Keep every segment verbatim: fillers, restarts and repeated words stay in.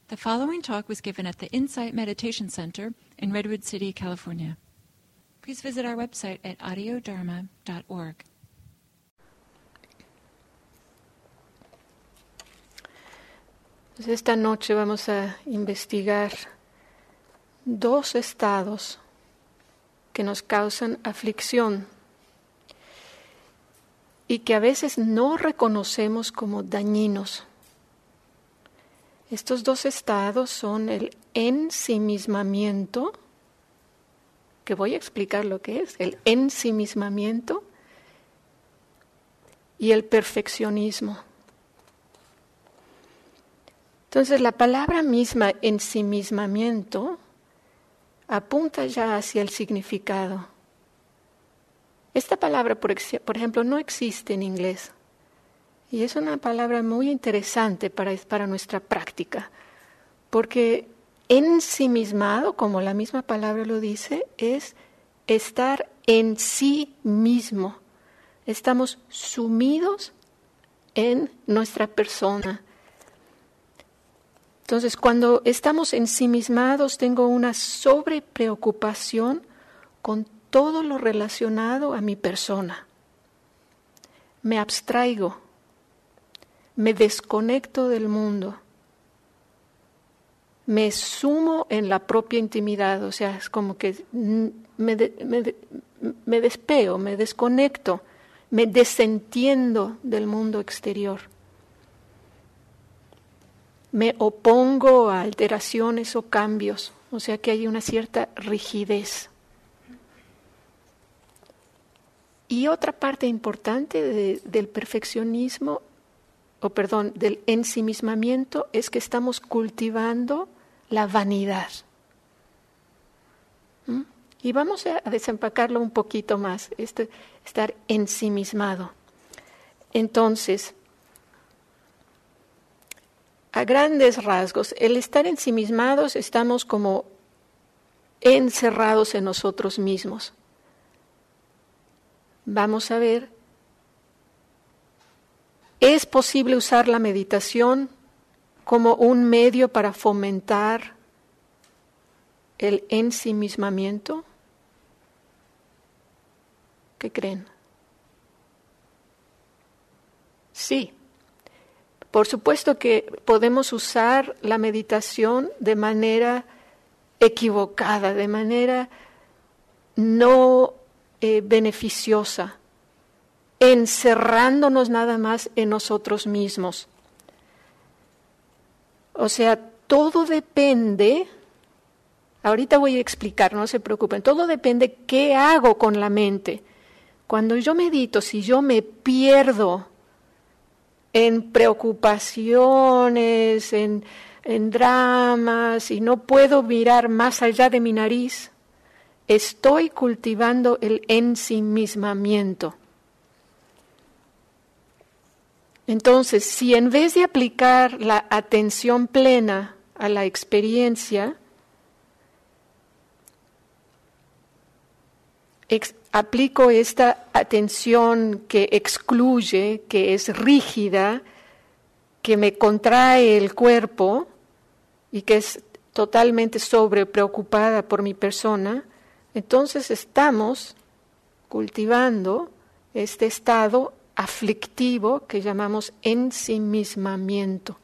The following talk was given at the Insight Meditation Center in Redwood City, California. Please visit our website at audio dharma dot org. Pues esta noche vamos a investigar dos estados que nos causan aflicción y que a veces no reconocemos como dañinos. Estos dos estados son el ensimismamiento, que voy a explicar lo que es, el ensimismamiento y el perfeccionismo. Entonces, la palabra misma, ensimismamiento, apunta ya hacia el significado. Esta palabra, por, por ejemplo, no existe en inglés. Y es una palabra muy interesante para, para nuestra práctica, porque ensimismado, como la misma palabra lo dice, es estar en sí mismo. Estamos sumidos en nuestra persona. Entonces, cuando estamos ensimismados, tengo una sobrepreocupación con todo lo relacionado a mi persona. Me abstraigo. Me desconecto del mundo, me sumo en la propia intimidad, o sea, es como que me, de, me, de, me despego, me desconecto, me desentiendo del mundo exterior. Me opongo a alteraciones o cambios, o sea que hay una cierta rigidez. Y otra parte importante de, del perfeccionismo o perdón, del ensimismamiento es que estamos cultivando la vanidad. ¿Mm? Y vamos a desempacarlo un poquito más, este, estar ensimismado. Entonces, a grandes rasgos, el estar ensimismados, estamos como encerrados en nosotros mismos. Vamos a ver. ¿Es posible usar la meditación como un medio para fomentar el ensimismamiento? ¿Qué creen? Sí. Por supuesto que podemos usar la meditación de manera equivocada, de manera no eh, beneficiosa, encerrándonos nada más en nosotros mismos. O sea, todo depende, ahorita voy a explicar, no se preocupen, todo depende qué hago con la mente. Cuando yo medito, si yo me pierdo en preocupaciones, en, en dramas, y no puedo mirar más allá de mi nariz, estoy cultivando el ensimismamiento. Entonces, si en vez de aplicar la atención plena a la experiencia, ex- aplico esta atención que excluye, que es rígida, que me contrae el cuerpo y que es totalmente sobrepreocupada por mi persona, entonces estamos cultivando este estado aflictivo que llamamos ensimismamiento.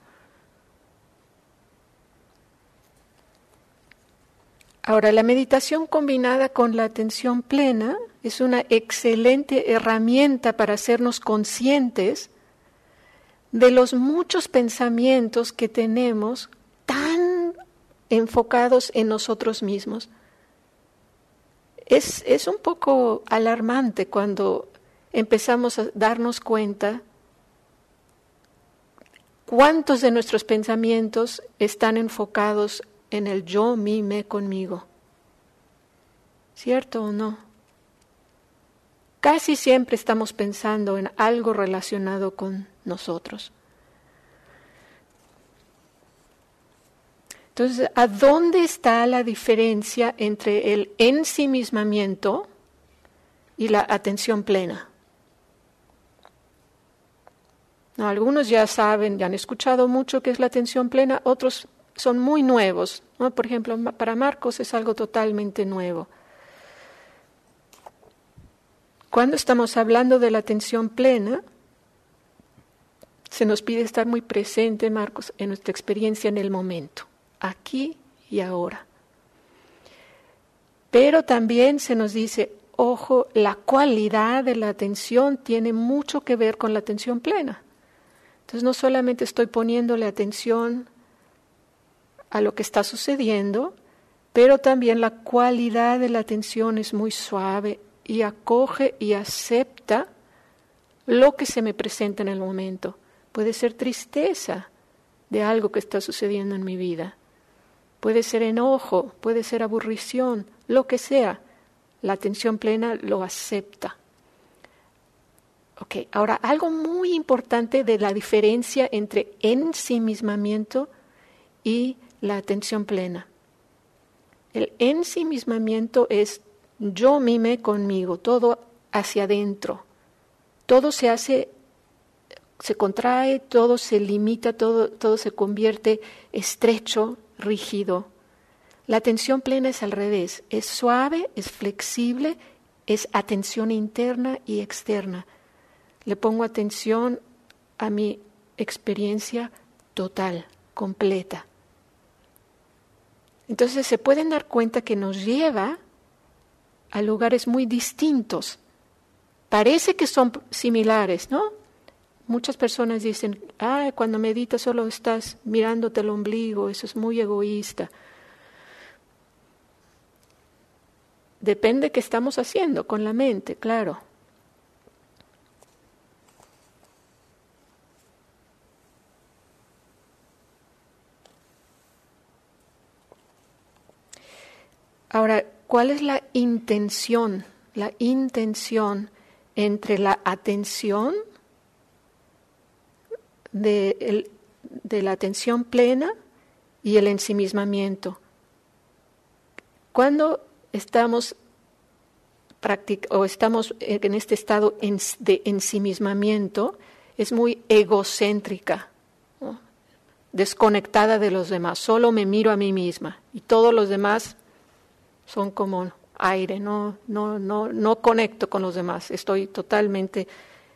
Ahora, la meditación combinada con la atención plena es una excelente herramienta para hacernos conscientes de los muchos pensamientos que tenemos tan enfocados en nosotros mismos. Es, es un poco alarmante cuando empezamos a darnos cuenta cuántos de nuestros pensamientos están enfocados en el yo, mí, me, conmigo. ¿Cierto o no? Casi siempre estamos pensando en algo relacionado con nosotros. Entonces, ¿a dónde está la diferencia entre el ensimismamiento y la atención plena? No, algunos ya saben, ya han escuchado mucho qué es la atención plena, otros son muy nuevos, ¿no? Por ejemplo, para Marcos es algo totalmente nuevo. Cuando estamos hablando de la atención plena, se nos pide estar muy presente, Marcos, en nuestra experiencia en el momento, aquí y ahora. Pero también se nos dice, ojo, la cualidad de la atención tiene mucho que ver con la atención plena. Entonces no solamente estoy poniéndole atención a lo que está sucediendo, pero también la cualidad de la atención es muy suave y acoge y acepta lo que se me presenta en el momento. Puede ser tristeza de algo que está sucediendo en mi vida. Puede ser enojo, puede ser aburrición, lo que sea. La atención plena lo acepta. Ok, ahora algo muy importante de la diferencia entre ensimismamiento y la atención plena. El ensimismamiento es yo mime conmigo, todo hacia adentro. Todo se hace, se contrae, todo se limita, todo, todo se convierte estrecho, rígido. La atención plena es al revés, es suave, es flexible, es atención interna y externa. Le pongo atención a mi experiencia total, completa. Entonces se pueden dar cuenta que nos lleva a lugares muy distintos. Parece que son similares, ¿no? Muchas personas dicen, ah, cuando meditas solo estás mirándote el ombligo, eso es muy egoísta. Depende de qué estamos haciendo con la mente, claro. Ahora, ¿cuál es la intención? La intención entre la atención de, el, de la atención plena y el ensimismamiento. Cuando estamos practic- o estamos en este estado de ensimismamiento, es muy egocéntrica, ¿no? Desconectada de los demás, solo me miro a mí misma y todos los demás son como aire, no, no, no, no conecto con los demás, estoy totalmente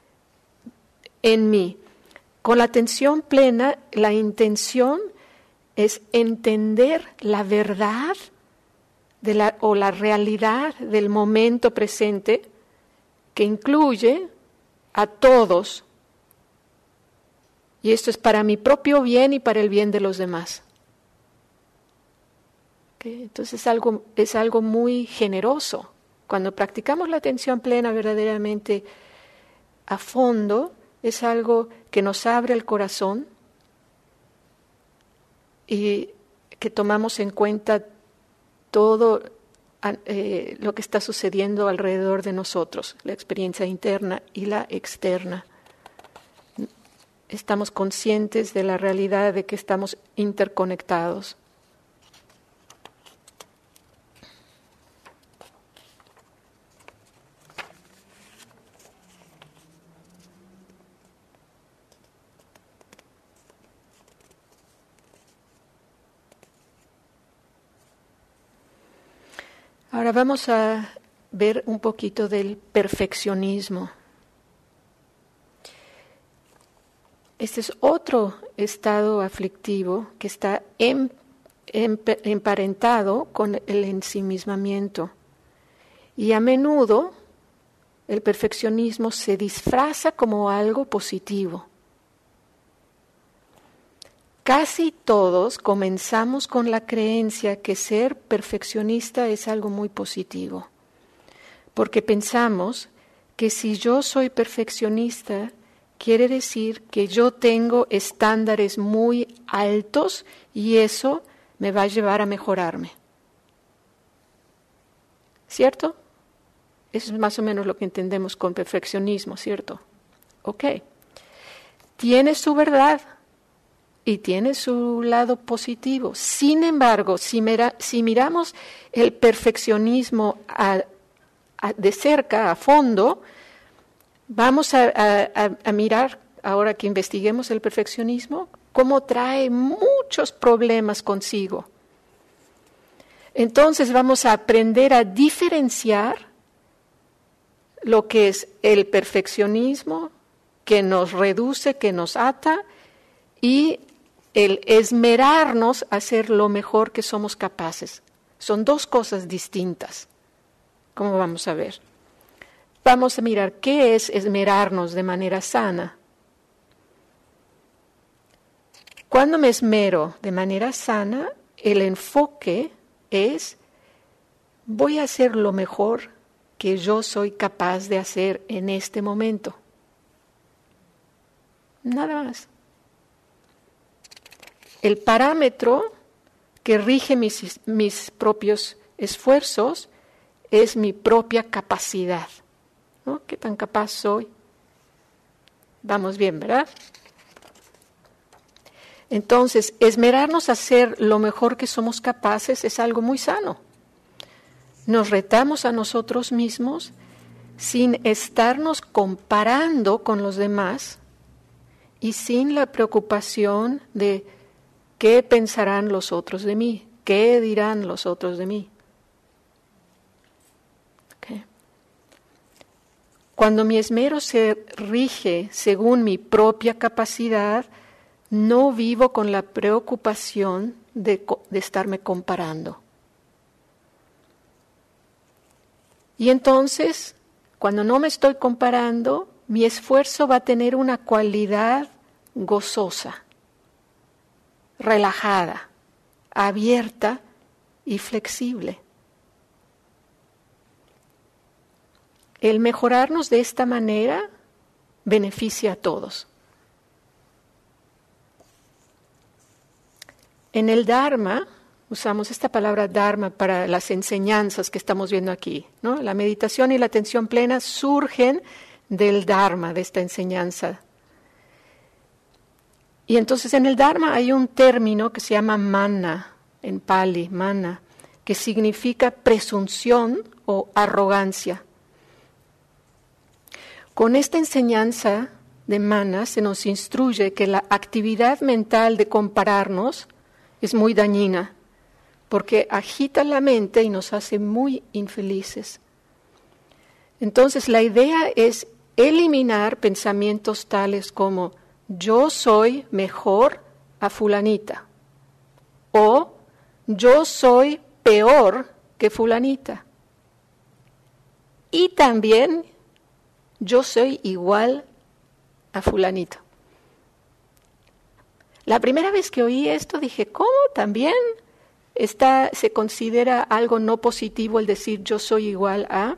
en mí. Con la atención plena, la intención es entender la verdad de la, o la realidad del momento presente, que incluye a todos. Y esto es para mi propio bien y para el bien de los demás. ¿Okay? Entonces es algo, es algo muy generoso. Cuando practicamos la atención plena verdaderamente a fondo, es algo que nos abre el corazón y que tomamos en cuenta todo eh, lo que está sucediendo alrededor de nosotros, la experiencia interna y la externa. Estamos conscientes de la realidad de que estamos interconectados. Ahora vamos a ver un poquito del perfeccionismo. Este es otro estado aflictivo que está em, em, emparentado con el ensimismamiento. Y a menudo el perfeccionismo se disfraza como algo positivo. Casi todos comenzamos con la creencia que ser perfeccionista es algo muy positivo, porque pensamos que si yo soy perfeccionista, quiere decir que yo tengo estándares muy altos y eso me va a llevar a mejorarme. ¿Cierto? Eso es más o menos lo que entendemos con perfeccionismo, ¿cierto? Ok. Tiene su verdad. Y tiene su lado positivo. Sin embargo, si, mira, si miramos el perfeccionismo a, a, de cerca, a fondo, vamos a, a, a mirar, ahora que investiguemos el perfeccionismo, cómo trae muchos problemas consigo. Entonces vamos a aprender a diferenciar lo que es el perfeccionismo, que nos reduce, que nos ata, y el esmerarnos a hacer lo mejor que somos capaces. Son dos cosas distintas. ¿Cómo vamos a ver? Vamos a mirar qué es esmerarnos de manera sana. Cuando me esmero de manera sana, el enfoque es: voy a hacer lo mejor que yo soy capaz de hacer en este momento. Nada más. El parámetro que rige mis, mis propios esfuerzos es mi propia capacidad, ¿no? ¿Qué tan capaz soy? Vamos bien, ¿verdad? Entonces, esmerarnos a hacer lo mejor que somos capaces es algo muy sano. Nos retamos a nosotros mismos sin estarnos comparando con los demás y sin la preocupación de qué pensarán los otros de mí, qué dirán los otros de mí. Okay. Cuando mi esmero se rige según mi propia capacidad, no vivo con la preocupación de, de estarme comparando. Y entonces, cuando no me estoy comparando, mi esfuerzo va a tener una cualidad gozosa, relajada, abierta y flexible. El mejorarnos de esta manera beneficia a todos. En el Dharma, usamos esta palabra Dharma para las enseñanzas que estamos viendo aquí, ¿no? La meditación y la atención plena surgen del Dharma, de esta enseñanza. Y entonces en el Dharma hay un término que se llama mana, en Pali, mana, que significa presunción o arrogancia. Con esta enseñanza de mana se nos instruye que la actividad mental de compararnos es muy dañina, porque agita la mente y nos hace muy infelices. Entonces la idea es eliminar pensamientos tales como yo soy mejor a fulanita o yo soy peor que fulanita y también yo soy igual a fulanito. La primera vez que oí esto dije, ¿cómo? ¿También está, se considera algo no positivo el decir yo soy igual a?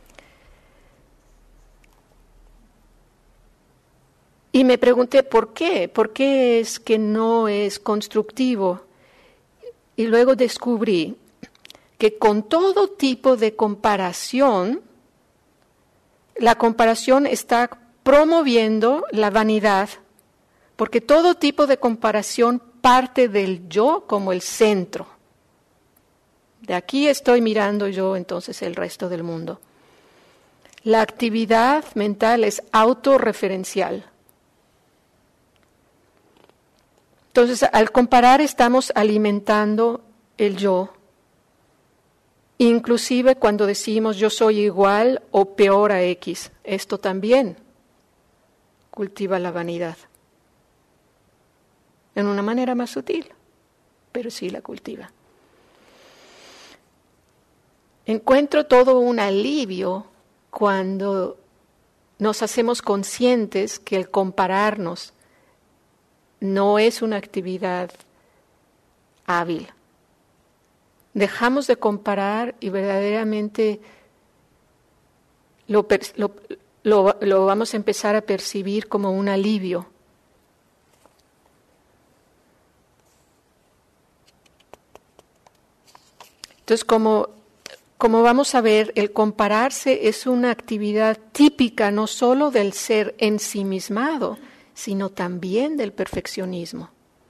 Y me pregunté, ¿por qué? ¿Por qué es que no es constructivo? Y luego descubrí que con todo tipo de comparación, la comparación está promoviendo la vanidad. Porque todo tipo de comparación parte del yo como el centro. De aquí estoy mirando yo entonces el resto del mundo. La actividad mental es autorreferencial. Entonces, al comparar estamos alimentando el yo. Inclusive cuando decimos yo soy igual o peor a X, esto también cultiva la vanidad. En una manera más sutil, pero sí la cultiva. Encuentro todo un alivio cuando nos hacemos conscientes que el compararnos no es una actividad hábil. Dejamos de comparar y verdaderamente lo, lo, lo, lo vamos a empezar a percibir como un alivio. Entonces, como, como vamos a ver, el compararse es una actividad típica no solo del ser ensimismado, sino también del perfeccionismo.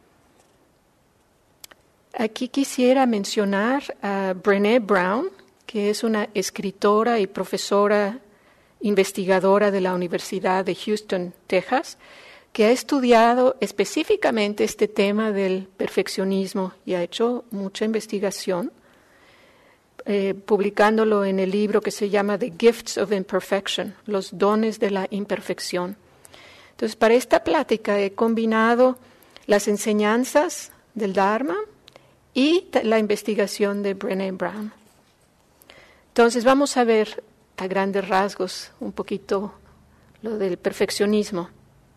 Aquí quisiera mencionar a Brené Brown, que es una escritora y profesora investigadora de la Universidad de Houston, Texas, que ha estudiado específicamente este tema del perfeccionismo y ha hecho mucha investigación, eh, publicándolo en el libro que se llama The Gifts of Imperfection, los dones de la imperfección. Entonces, para esta plática he combinado las enseñanzas del Dharma y la investigación de Brené Brown. Entonces, vamos a ver a grandes rasgos un poquito lo del perfeccionismo.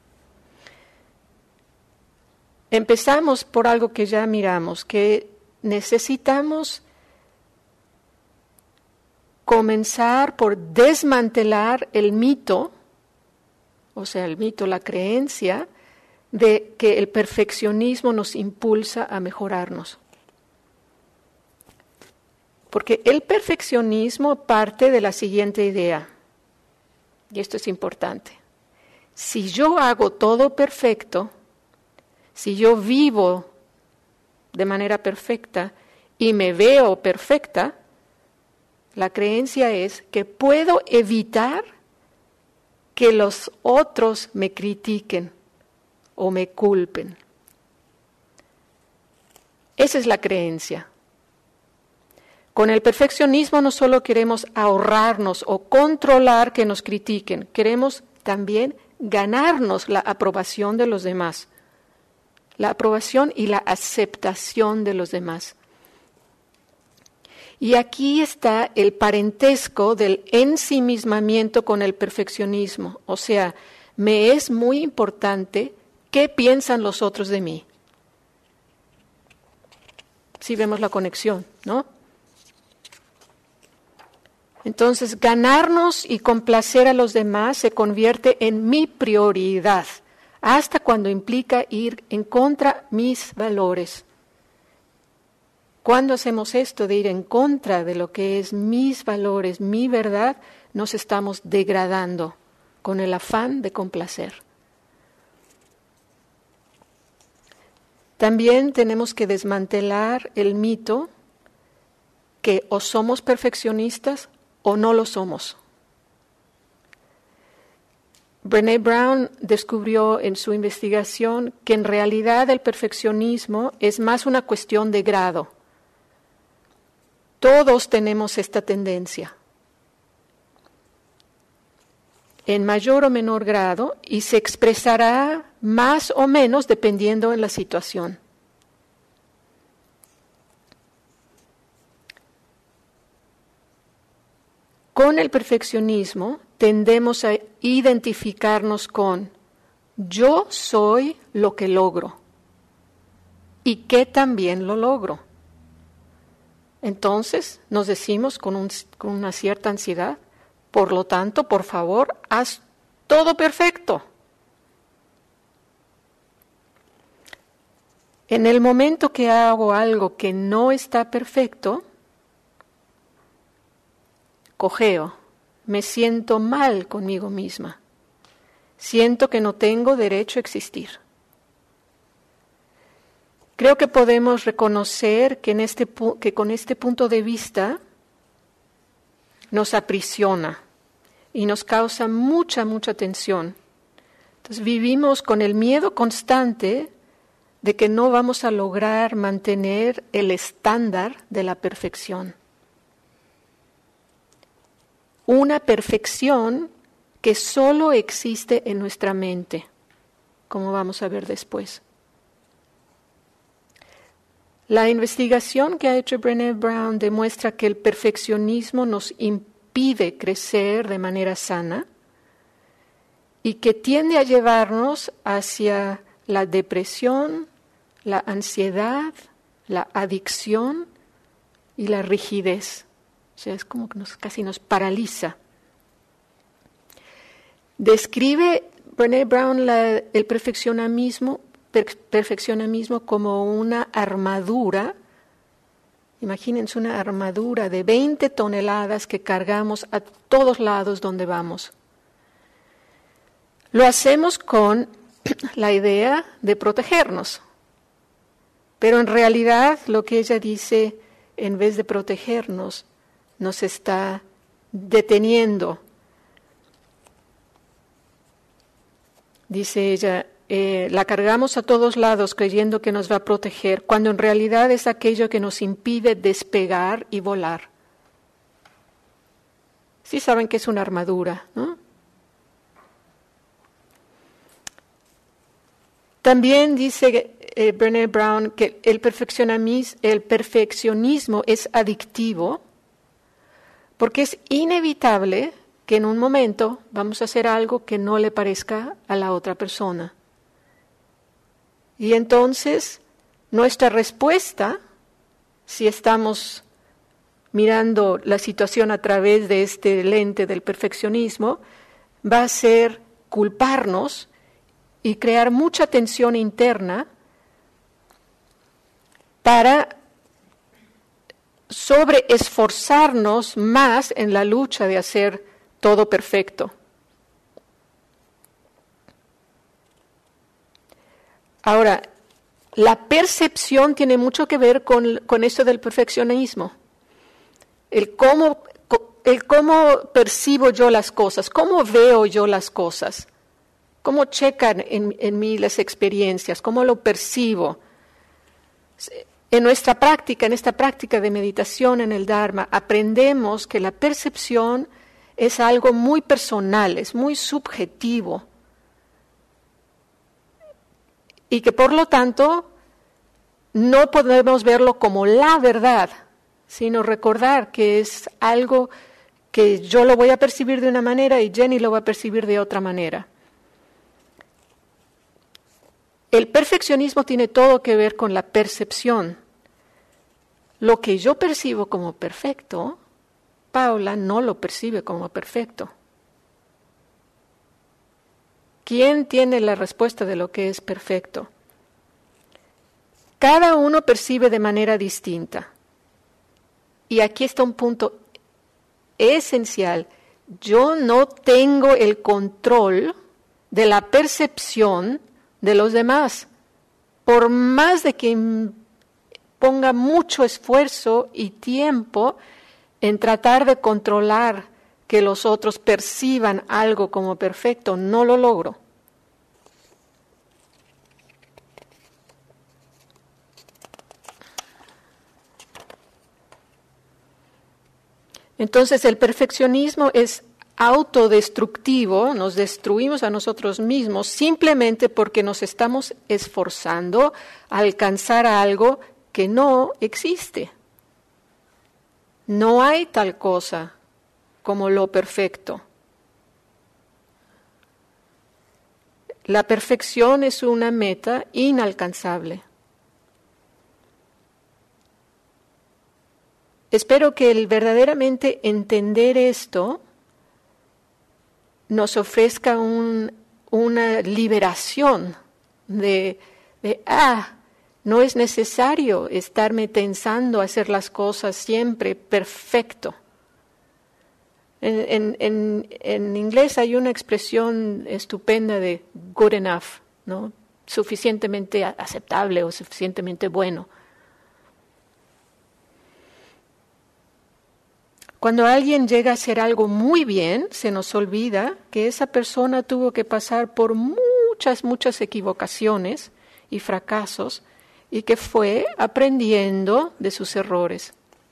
Empezamos por algo que ya miramos, que necesitamos comenzar por desmantelar el mito, o sea, el mito, la creencia de que el perfeccionismo nos impulsa a mejorarnos. Porque el perfeccionismo parte de la siguiente idea, y esto es importante. Si yo hago todo perfecto, si yo vivo de manera perfecta y me veo perfecta, la creencia es que puedo evitar que los otros me critiquen o me culpen. Esa es la creencia. Con el perfeccionismo no solo queremos ahorrarnos o controlar que nos critiquen, queremos también ganarnos la aprobación de los demás. La aprobación y la aceptación de los demás. Y aquí está el parentesco del ensimismamiento con el perfeccionismo. O sea, me es muy importante qué piensan los otros de mí. Si vemos la conexión, ¿no? Entonces, ganarnos y complacer a los demás se convierte en mi prioridad, hasta cuando implica ir en contra de mis valores. Cuando hacemos esto de ir en contra de lo que es mis valores, mi verdad, nos estamos degradando con el afán de complacer. También tenemos que desmantelar el mito que o somos perfeccionistas o no lo somos. Brené Brown descubrió en su investigación que en realidad el perfeccionismo es más una cuestión de grado. Todos tenemos esta tendencia, en mayor o menor grado, y se expresará más o menos dependiendo de la situación. Con el perfeccionismo tendemos a identificarnos con yo soy lo que logro y que también lo logro. Entonces nos decimos con, un, con una cierta ansiedad, por lo tanto, por favor, haz todo perfecto. En el momento que hago algo que no está perfecto, cojeo, me siento mal conmigo misma. Siento que no tengo derecho a existir. Creo que podemos reconocer que, en este, que con este punto de vista nos aprisiona y nos causa mucha, mucha tensión. Entonces vivimos con el miedo constante de que no vamos a lograr mantener el estándar de la perfección. Una perfección que solo existe en nuestra mente, como vamos a ver después. La investigación que ha hecho Brené Brown demuestra que el perfeccionismo nos impide crecer de manera sana y que tiende a llevarnos hacia la depresión, la ansiedad, la adicción y la rigidez. O sea, es como que nos, casi nos paraliza. Describe Brené Brown la, el perfeccionismo, per, perfeccionismo como una armadura. Imagínense una armadura de veinte toneladas que cargamos a todos lados donde vamos. Lo hacemos con la idea de protegernos. Pero en realidad lo que ella dice, en vez de protegernos, nos está deteniendo. Dice ella, eh, la cargamos a todos lados creyendo que nos va a proteger, cuando en realidad es aquello que nos impide despegar y volar. Sí saben que es una armadura, ¿no? También dice eh, Brené Brown que el perfeccionismo, el perfeccionismo es adictivo porque es inevitable que en un momento vamos a hacer algo que no le parezca a la otra persona. Y entonces nuestra respuesta, si estamos mirando la situación a través de este lente del perfeccionismo, va a ser culparnos y crear mucha tensión interna para sobreesforzarnos más en la lucha de hacer todo perfecto. Ahora, la percepción tiene mucho que ver con, con esto del perfeccionismo. El cómo, el cómo percibo yo las cosas, cómo veo yo las cosas, cómo checan en, en mí las experiencias, cómo lo percibo. En nuestra práctica, en esta práctica de meditación en el Dharma, aprendemos que la percepción es algo muy personal, es muy subjetivo. Y que por lo tanto no podemos verlo como la verdad, sino recordar que es algo que yo lo voy a percibir de una manera y Jenny lo va a percibir de otra manera. El perfeccionismo tiene todo que ver con la percepción. Lo que yo percibo como perfecto, Paula no lo percibe como perfecto. ¿Quién tiene la respuesta de lo que es perfecto? Cada uno percibe de manera distinta. Y aquí está un punto esencial. Yo no tengo el control de la percepción de los demás. Por más de que ponga mucho esfuerzo y tiempo en tratar de controlar que los otros perciban algo como perfecto, no lo logro. Entonces el perfeccionismo es autodestructivo, nos destruimos a nosotros mismos simplemente porque nos estamos esforzando a alcanzar algo que no existe. No hay tal cosa como lo perfecto. La perfección es una meta inalcanzable. Espero que el verdaderamente entender esto nos ofrezca un, una liberación de, de, ah, no es necesario estarme tensando a hacer las cosas siempre perfecto. En, en, en, en inglés hay una expresión estupenda de good enough, ¿no? Suficientemente aceptable o suficientemente bueno. Cuando alguien llega a hacer algo muy bien, se nos olvida que esa persona tuvo que pasar por muchas, muchas equivocaciones y fracasos y que fue aprendiendo de sus errores.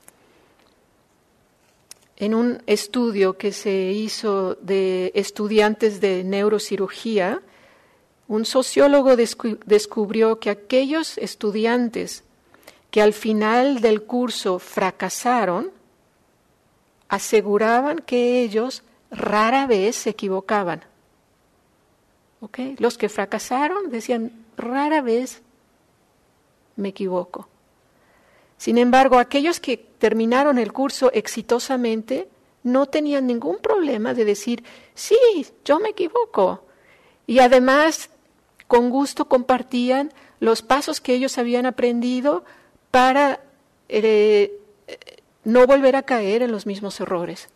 En un estudio que se hizo de estudiantes de neurocirugía, un sociólogo descu- descubrió que aquellos estudiantes que al final del curso fracasaron, aseguraban que ellos rara vez se equivocaban. ¿Okay? Los que fracasaron decían, rara vez me equivoco. Sin embargo, aquellos que terminaron el curso exitosamente no tenían ningún problema de decir, sí, yo me equivoco. Y además, con gusto compartían los pasos que ellos habían aprendido para eh, no volver a caer en los mismos errores.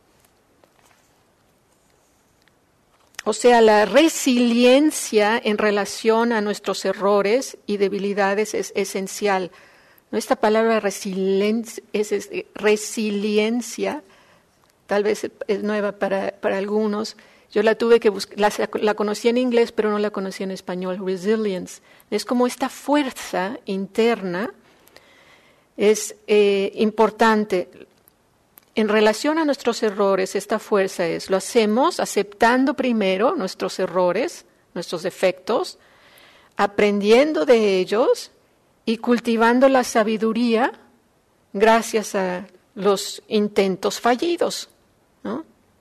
O sea, la resiliencia en relación a nuestros errores y debilidades es esencial. Esta palabra resiliencia, es, es, resiliencia tal vez es nueva para, para algunos, Yo la tuve que buscar, la, la conocí en inglés, pero no la conocí en español. Resilience. Es como esta fuerza interna, es eh, importante. En relación a nuestros errores, esta fuerza es, lo hacemos aceptando primero nuestros errores, nuestros defectos, aprendiendo de ellos y cultivando la sabiduría gracias a los intentos fallidos, ¿no?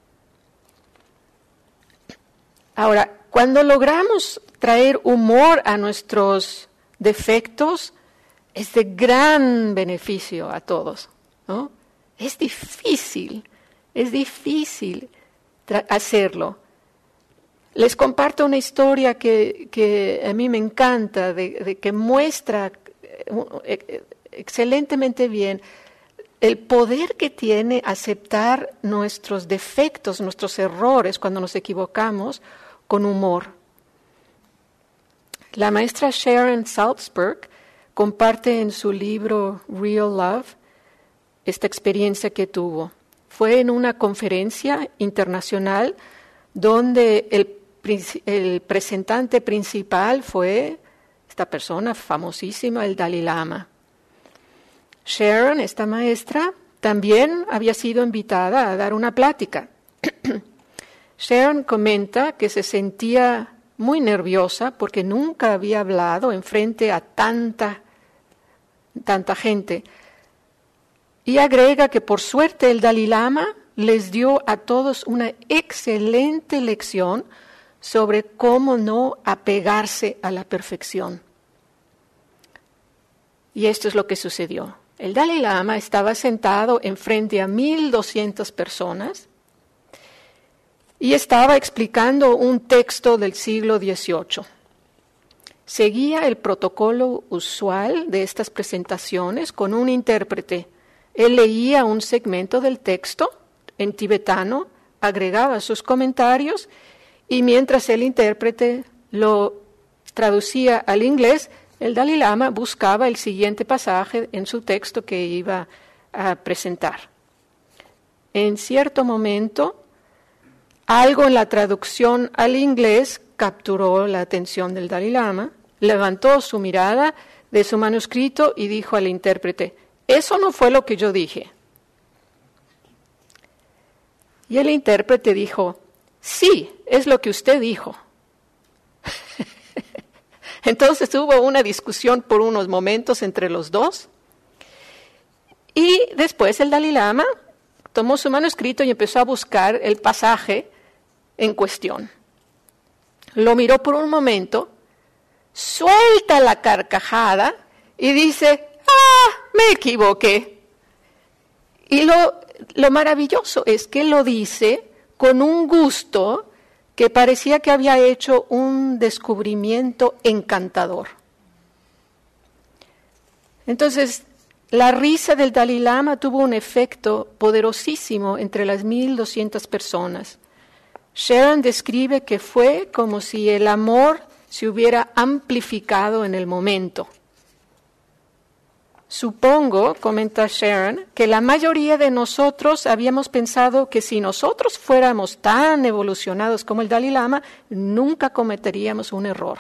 Ahora, cuando logramos traer humor a nuestros defectos, es de gran beneficio a todos, ¿no? Es difícil, es difícil tra- hacerlo. Les comparto una historia que, que a mí me encanta, de, de que muestra eh, excelentemente bien el poder que tiene aceptar nuestros defectos, nuestros errores cuando nos equivocamos con humor. La maestra Sharon Salzberg comparte en su libro Real Love esta experiencia que tuvo. Fue en una conferencia internacional donde el, el presentante principal fue esta persona famosísima, el Dalai Lama. Sharon, esta maestra, también había sido invitada a dar una plática. Sharon comenta que se sentía muy nerviosa porque nunca había hablado en frente a tanta, tanta gente. Y agrega que por suerte el Dalai Lama les dio a todos una excelente lección sobre cómo no apegarse a la perfección. Y esto es lo que sucedió. El Dalai Lama estaba sentado enfrente a mil doscientas personas y estaba explicando un texto del siglo dieciocho. Seguía el protocolo usual de estas presentaciones con un intérprete. Él leía un segmento del texto en tibetano, agregaba sus comentarios y mientras el intérprete lo traducía al inglés, el Dalai Lama buscaba el siguiente pasaje en su texto que iba a presentar. En cierto momento, algo en la traducción al inglés capturó la atención del Dalai Lama, levantó su mirada de su manuscrito y dijo al intérprete: «Eso no fue lo que yo dije». Y el intérprete dijo: «Sí, es lo que usted dijo». Entonces hubo una discusión por unos momentos entre los dos y después el Dalai Lama tomó su manuscrito y empezó a buscar el pasaje en cuestión. Lo miró por un momento, suelta la carcajada y dice: «¡Ah, me equivoqué!». Y lo, lo maravilloso es que lo dice con un gusto que parecía que había hecho un descubrimiento encantador. Entonces, la risa del Dalai Lama tuvo un efecto poderosísimo entre las mil doscientas personas. Sharon describe que fue como si el amor se hubiera amplificado en el momento. Supongo, comenta Sharon, que la mayoría de nosotros habíamos pensado que si nosotros fuéramos tan evolucionados como el Dalai Lama, nunca cometeríamos un error.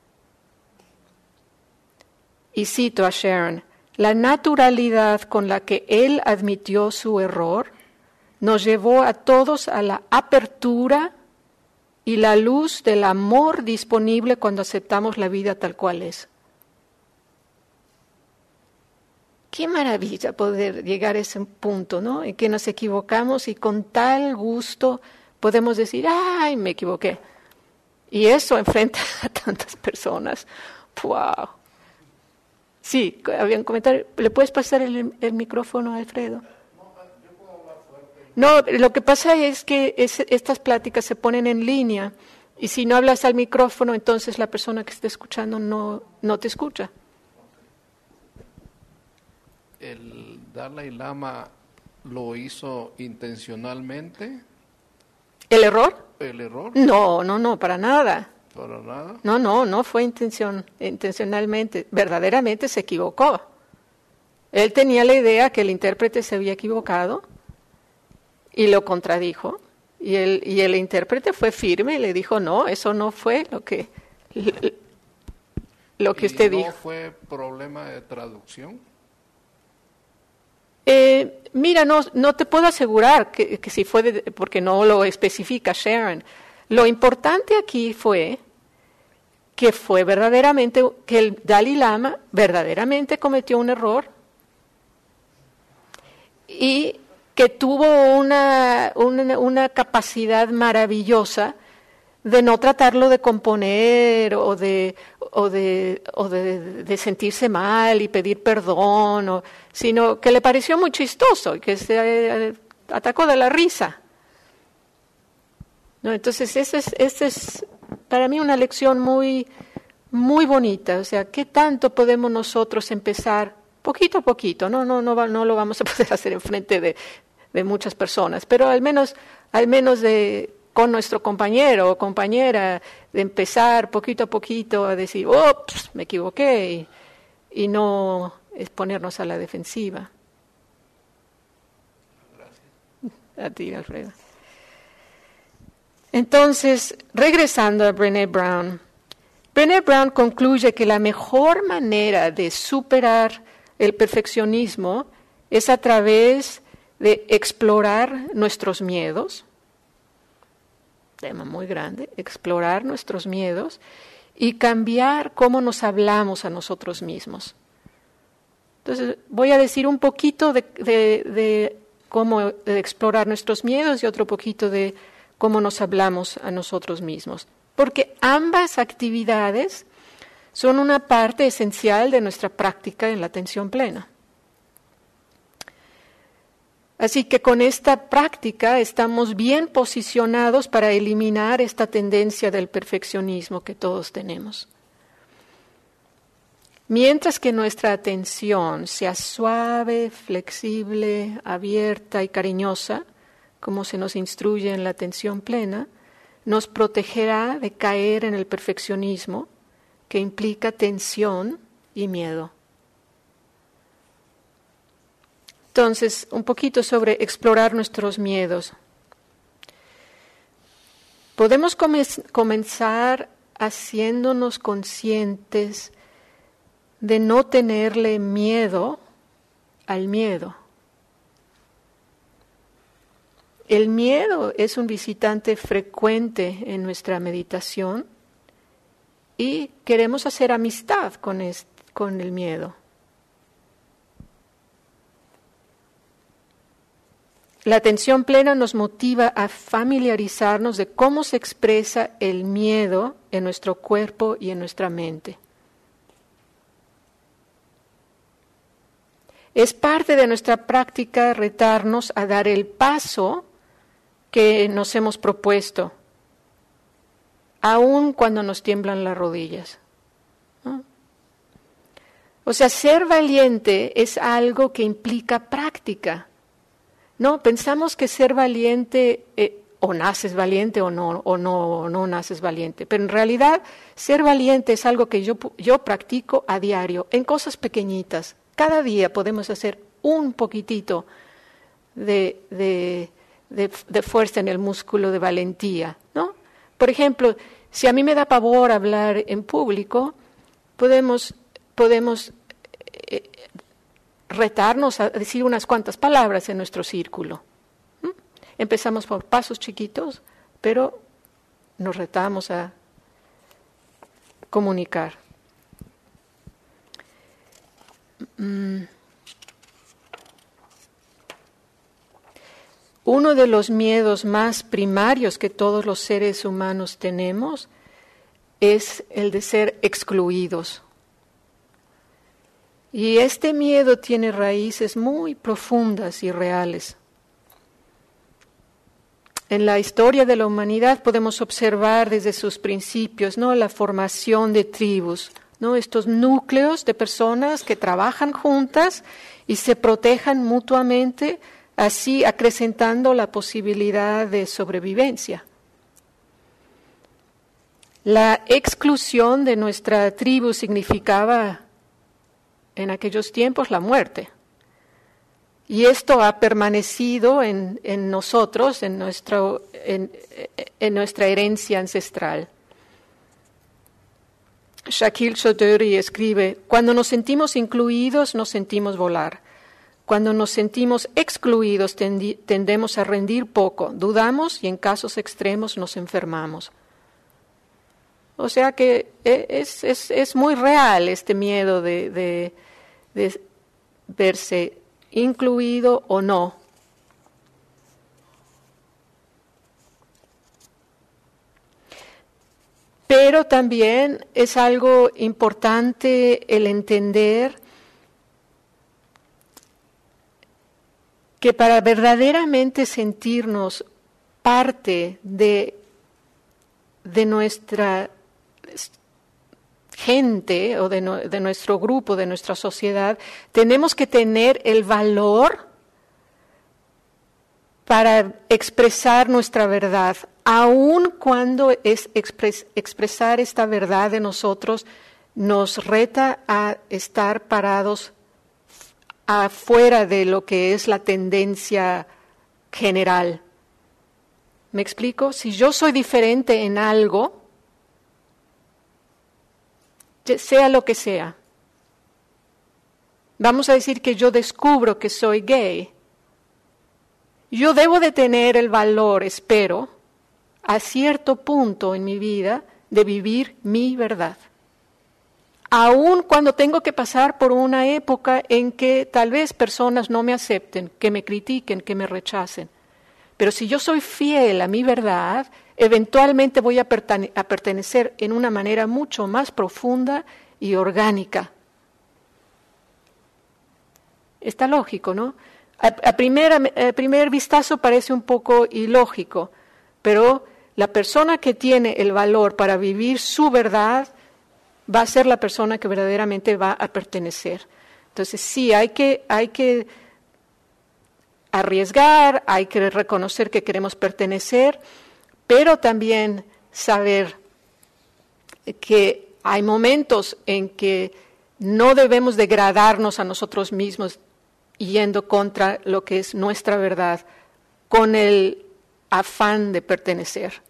Y cito a Sharon: «La naturalidad con la que él admitió su error nos llevó a todos a la apertura y la luz del amor disponible cuando aceptamos la vida tal cual es». Qué maravilla poder llegar a ese punto, ¿no? En que nos equivocamos y con tal gusto podemos decir: ¡ay, me equivoqué! Y eso enfrente a tantas personas. ¡Wow! Sí, había un comentario. ¿Le puedes pasar el, el micrófono a Alfredo? No, lo que pasa es que es, estas pláticas se ponen en línea y si no hablas al micrófono, entonces la persona que esté escuchando no, no te escucha. ¿El Dalai Lama lo hizo intencionalmente? ¿El error? ¿El error? No, no, no, para nada. ¿Para nada? No, no, no fue intención, intencionalmente. Verdaderamente se equivocó. Él tenía la idea que el intérprete se había equivocado y lo contradijo. Y el, y el intérprete fue firme y le dijo, no, eso no fue lo que, lo que usted ¿Y no dijo. fue problema de traducción? Eh, mira, no, no te puedo asegurar que, que si fue, de, porque no lo especifica Sharon. Lo importante aquí fue que fue verdaderamente, que el Dalai Lama verdaderamente cometió un error y que tuvo una, una, una capacidad maravillosa de no tratarlo de componer o de, o de, o de, de sentirse mal y pedir perdón, o, sino que le pareció muy chistoso y que se eh, atacó de la risa. ¿No? Entonces, esa es, esa es para mí una lección muy, muy bonita. O sea, ¿qué tanto podemos nosotros empezar poquito a poquito? No, no, no, va, no lo vamos a poder hacer en frente de, de muchas personas, pero al menos, al menos de, con nuestro compañero o compañera, de empezar poquito a poquito a decir, ¡ops! Me equivoqué, y, y no exponernos a la defensiva. Gracias. A ti, Alfredo. Entonces, regresando a Brené Brown, Brené Brown concluye que la mejor manera de superar el perfeccionismo es a través de explorar nuestros miedos, tema muy grande, explorar nuestros miedos y cambiar cómo nos hablamos a nosotros mismos. Entonces, voy a decir un poquito de, de, de cómo de explorar nuestros miedos y otro poquito de cómo nos hablamos a nosotros mismos, porque ambas actividades son una parte esencial de nuestra práctica en la atención plena. Así que con esta práctica estamos bien posicionados para eliminar esta tendencia del perfeccionismo que todos tenemos. Mientras que nuestra atención sea suave, flexible, abierta y cariñosa, como se nos instruye en la atención plena, nos protegerá de caer en el perfeccionismo que implica tensión y miedo. Entonces, un poquito sobre explorar nuestros miedos. Podemos come- comenzar haciéndonos conscientes de no tenerle miedo al miedo. El miedo es un visitante frecuente en nuestra meditación y queremos hacer amistad con, este, con el miedo. La atención plena nos motiva a familiarizarnos de cómo se expresa el miedo en nuestro cuerpo y en nuestra mente. Es parte de nuestra práctica retarnos a dar el paso que nos hemos propuesto, aun cuando nos tiemblan las rodillas, ¿no? O sea, ser valiente es algo que implica práctica. No, pensamos que ser valiente, eh, o naces valiente o no, o no, o no naces valiente, pero en realidad ser valiente es algo que yo, yo practico a diario, en cosas pequeñitas. Cada día podemos hacer un poquitito de, de, de, de fuerza en el músculo de valentía, ¿no? Por ejemplo, si a mí me da pavor hablar en público, podemos, podemos eh, retarnos a decir unas cuantas palabras en nuestro círculo. ¿Mm? Empezamos por pasos chiquitos, pero nos retamos a comunicar. Mm. Uno de los miedos más primarios que todos los seres humanos tenemos es el de ser excluidos. Y este miedo tiene raíces muy profundas y reales. En la historia de la humanidad podemos observar desde sus principios, ¿no?, la formación de tribus, ¿no?, estos núcleos de personas que trabajan juntas y se protejan mutuamente, así acrecentando la posibilidad de sobrevivencia. La exclusión de nuestra tribu significaba en aquellos tiempos la muerte. Y esto ha permanecido en, en nosotros, en, nuestro, en, en nuestra herencia ancestral. Shakil Choudhury escribe, cuando nos sentimos incluidos, nos sentimos volar. Cuando nos sentimos excluidos, tendi- tendemos a rendir poco, dudamos y en casos extremos nos enfermamos. O sea que es, es, es muy real este miedo de, de, de verse incluido o no. Pero también es algo importante el entender que para verdaderamente sentirnos parte de, de nuestra gente o de, no, de nuestro grupo, de nuestra sociedad, tenemos que tener el valor para expresar nuestra verdad, aun cuando es expres, expresar esta verdad de nosotros nos reta a estar parados afuera de lo que es la tendencia general. ¿Me explico? Si yo soy diferente en algo, sea lo que sea, vamos a decir que yo descubro que soy gay, yo debo de tener el valor, espero, a cierto punto en mi vida, de vivir mi verdad. Aun cuando tengo que pasar por una época en que tal vez personas no me acepten, que me critiquen, que me rechacen. Pero si yo soy fiel a mi verdad, eventualmente voy a, pertene- a pertenecer en una manera mucho más profunda y orgánica. Está lógico, ¿no? A, a, primera, a primer vistazo parece un poco ilógico, pero la persona que tiene el valor para vivir su verdad va a ser la persona que verdaderamente va a pertenecer. Entonces sí, hay que, hay que arriesgar, hay que reconocer que queremos pertenecer, pero también saber que hay momentos en que no debemos degradarnos a nosotros mismos yendo contra lo que es nuestra verdad, con el afán de pertenecer.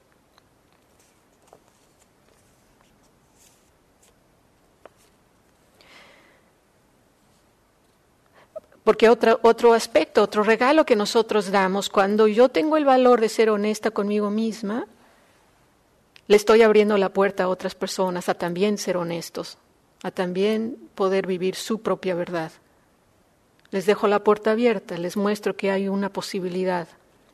Porque otro, otro aspecto, otro regalo que nosotros damos, cuando yo tengo el valor de ser honesta conmigo misma, le estoy abriendo la puerta a otras personas a también ser honestos, a también poder vivir su propia verdad. Les dejo la puerta abierta, les muestro que hay una posibilidad.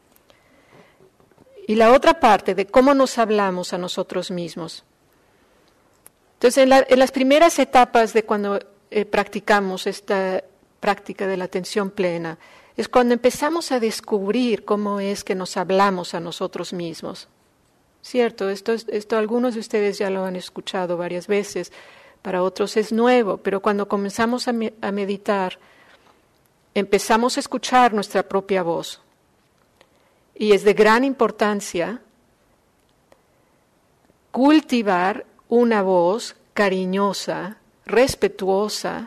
Y la otra parte de cómo nos hablamos a nosotros mismos. Entonces, en, la, en las primeras etapas de cuando eh, practicamos esta práctica de la atención plena, es cuando empezamos a descubrir cómo es que nos hablamos a nosotros mismos. Cierto, esto, esto algunos de ustedes ya lo han escuchado varias veces, para otros es nuevo, pero cuando comenzamos a, me, a meditar, empezamos a escuchar nuestra propia voz. Y es de gran importancia cultivar una voz cariñosa, respetuosa,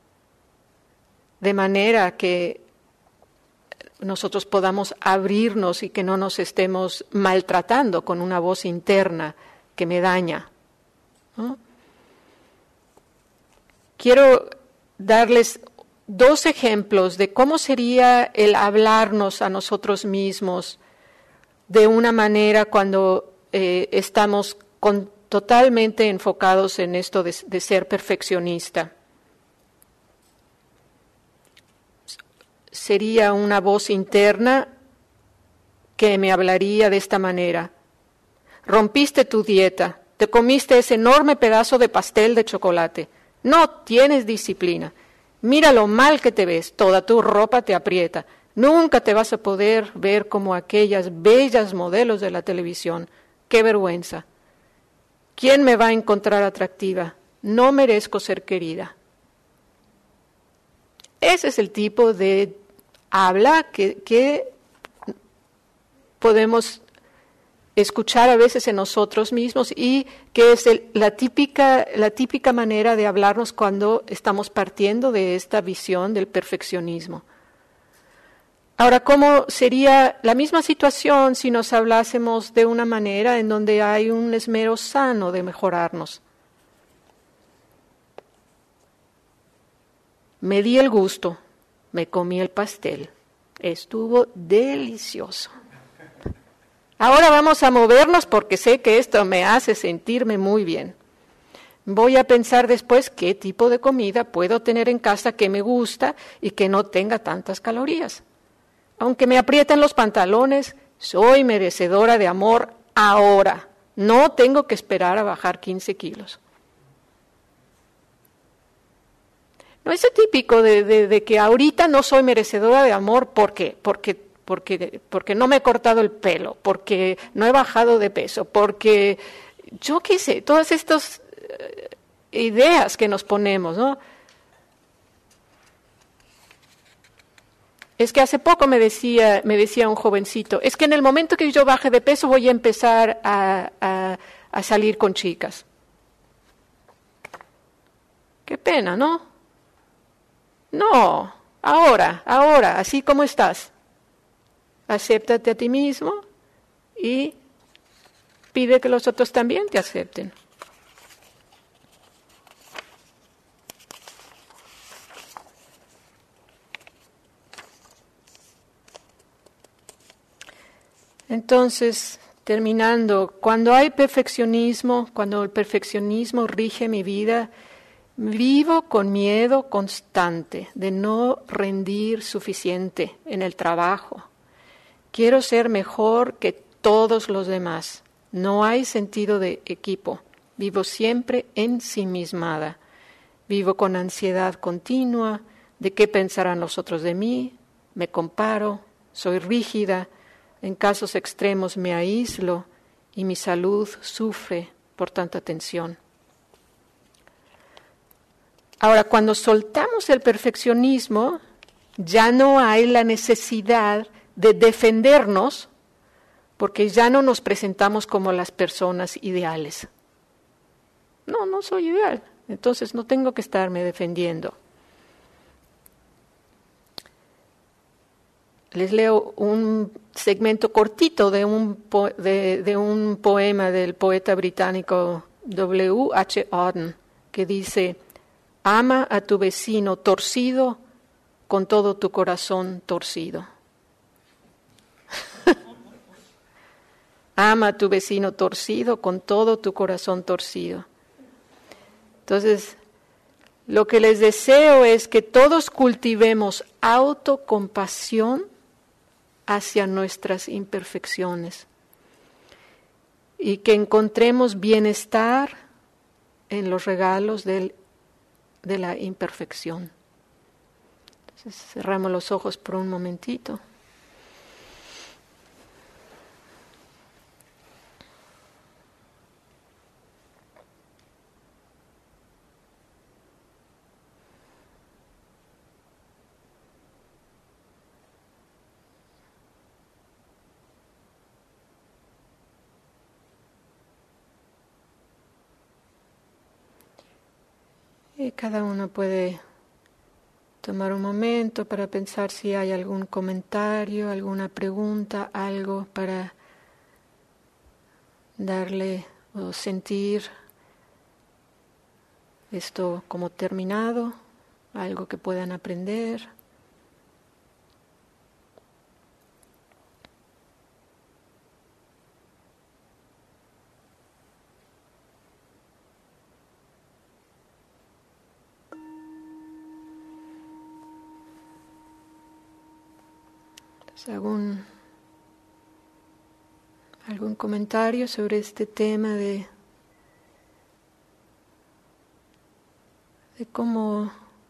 de manera que nosotros podamos abrirnos y que no nos estemos maltratando con una voz interna que me daña, ¿no? Quiero darles dos ejemplos de cómo sería el hablarnos a nosotros mismos de una manera cuando eh, estamos con, totalmente enfocados en esto de, de ser perfeccionista. Sería una voz interna que me hablaría de esta manera. Rompiste tu dieta, te comiste ese enorme pedazo de pastel de chocolate, no tienes disciplina. Mira lo mal que te ves, toda tu ropa te aprieta. Nunca te vas a poder ver como aquellas bellas modelos de la televisión. ¡Qué vergüenza! ¿Quién me va a encontrar atractiva? No merezco ser querida. Ese es el tipo de habla que, que podemos escuchar a veces en nosotros mismos y que es el, la, típica, la típica manera de hablarnos cuando estamos partiendo de esta visión del perfeccionismo. Ahora, ¿cómo sería la misma situación si nos hablásemos de una manera en donde hay un esmero sano de mejorarnos? Me di el gusto, me comí el pastel, estuvo delicioso. Ahora vamos a movernos porque sé que esto me hace sentirme muy bien. Voy a pensar después qué tipo de comida puedo tener en casa que me gusta y que no tenga tantas calorías. Aunque me aprieten los pantalones, soy merecedora de amor ahora. No tengo que esperar a bajar quince kilos. No es típico de, de, de que ahorita no soy merecedora de amor porque, porque, porque, porque no me he cortado el pelo, porque no he bajado de peso, porque yo qué sé, todas estas uh, ideas que nos ponemos, ¿no? Es que hace poco me decía, me decía un jovencito, es que en el momento que yo baje de peso voy a empezar a, a, a salir con chicas. Qué pena, ¿no? No, ahora, ahora, así como estás. Acéptate a ti mismo y pide que los otros también te acepten. Entonces, terminando, cuando hay perfeccionismo, cuando el perfeccionismo rige mi vida, vivo con miedo constante de no rendir suficiente en el trabajo. Quiero ser mejor que todos los demás. No hay sentido de equipo. Vivo siempre ensimismada. Vivo con ansiedad continua de qué pensarán los otros de mí. Me comparo, soy rígida. En casos extremos me aíslo y mi salud sufre por tanta tensión. Ahora, cuando soltamos el perfeccionismo, ya no hay la necesidad de defendernos, porque ya no nos presentamos como las personas ideales. No, no soy ideal, entonces no tengo que estarme defendiendo. Les leo un segmento cortito de un, po- de, de un poema del poeta británico W H Auden, que dice: ama a tu vecino torcido con todo tu corazón torcido. Ama a tu vecino torcido con todo tu corazón torcido. Entonces, lo que les deseo es que todos cultivemos autocompasión hacia nuestras imperfecciones y que encontremos bienestar en los regalos del de la imperfección. Entonces, cerramos los ojos por un momentito. Y cada uno puede tomar un momento para pensar si hay algún comentario, alguna pregunta, algo para darle o sentir esto como terminado, algo que puedan aprender. ¿Algún, algún comentario sobre este tema de, de cómo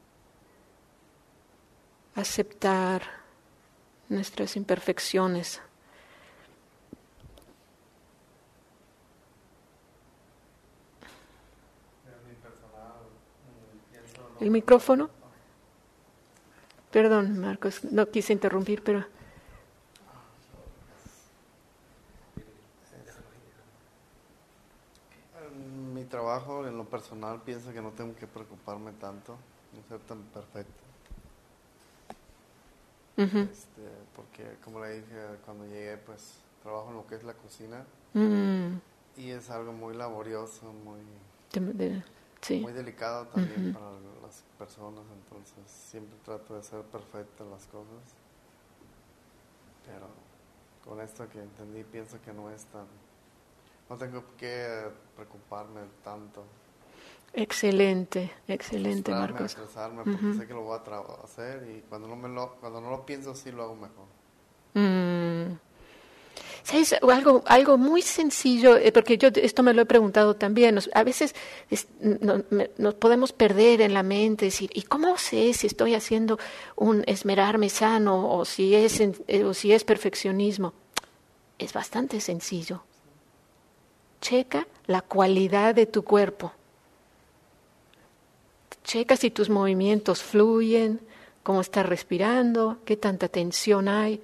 aceptar nuestras imperfecciones? ¿El micrófono? Perdón, Marcos, no quise interrumpir, pero... En mi trabajo, en lo personal, pienso que no tengo que preocuparme tanto, no ser tan perfecto. Uh-huh. Este, porque como le dije cuando llegué, pues trabajo en lo que es la cocina Mm. y es algo muy laborioso, muy, De- de- sí. muy delicado también Ujú. para las personas, entonces siempre trato de hacer perfectas las cosas, pero con esto que entendí pienso que no es tan, no tengo que preocuparme tanto. Excelente, excelente, Frustrarme, Marcos. estresarme, porque Ujú. sé que lo voy a tra- hacer y cuando no me lo cuando no lo pienso sí lo hago mejor. Mm. ¿Sabes? Algo, algo muy sencillo, eh, porque yo esto me lo he preguntado también. Nos- a veces es- no- me- nos podemos perder en la mente, decir, ¿y cómo sé si estoy haciendo un esmerarme sano o si es, en- eh, o si es perfeccionismo? Es bastante sencillo. Checa la cualidad de tu cuerpo. Checa si tus movimientos fluyen, cómo estás respirando, qué tanta tensión hay.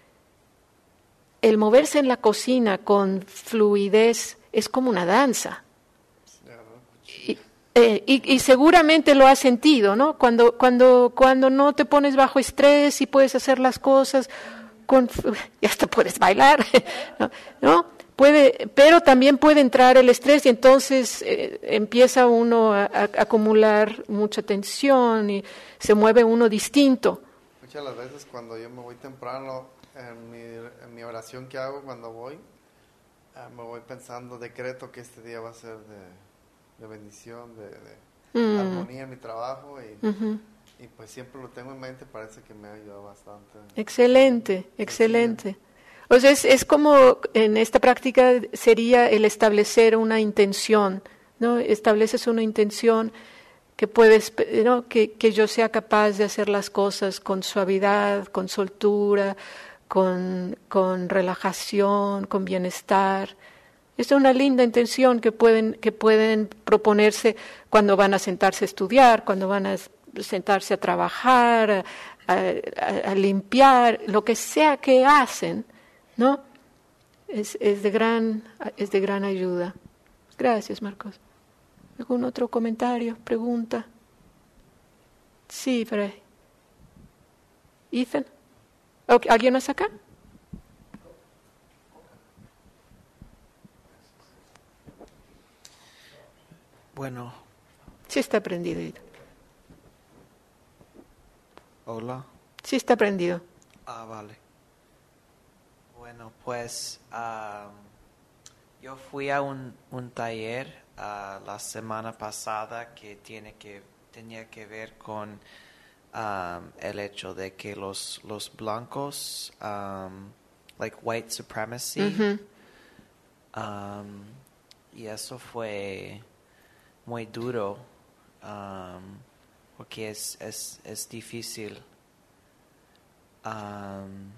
El moverse en la cocina con fluidez es como una danza. Y, eh, y, y seguramente lo has sentido, ¿no? Cuando, cuando, cuando no te pones bajo estrés y puedes hacer las cosas con, y hasta puedes bailar, ¿no? ¿No? Puede, pero también puede entrar el estrés y entonces eh, empieza uno a, a acumular mucha tensión y se mueve uno distinto. Muchas de las veces cuando yo me voy temprano, en mi, en mi oración que hago cuando voy, eh, me voy pensando, decreto que este día va a ser de, de bendición, de, de Mm. armonía en mi trabajo y, Ujú. y pues siempre lo tengo en mente, parece que me ha ayudado bastante. Excelente, excelente. O sea, es, es como en esta práctica sería el establecer una intención, ¿no? Estableces una intención que puedes, ¿no? que, que yo sea capaz de hacer las cosas con suavidad, con soltura, con, con relajación, con bienestar. Es una linda intención que pueden, que pueden proponerse cuando van a sentarse a estudiar, cuando van a sentarse a trabajar, a, a, a limpiar, lo que sea que hacen, ¿no? Es, es, de gran, es de gran ayuda. Gracias, Marcos. ¿Algún otro comentario, pregunta? Sí, Fray. Ethan. Okay, ¿alguien más acá? Bueno. Sí está prendido, Ethan. Hola. Sí está prendido. Ah, vale. Bueno, pues um, yo fui a un, un taller uh, la semana pasada que tiene que tenía que ver con um, el hecho de que los los blancos, um, like white supremacy, Uh-huh. um, y eso fue muy duro, um, porque es es es difícil. Um,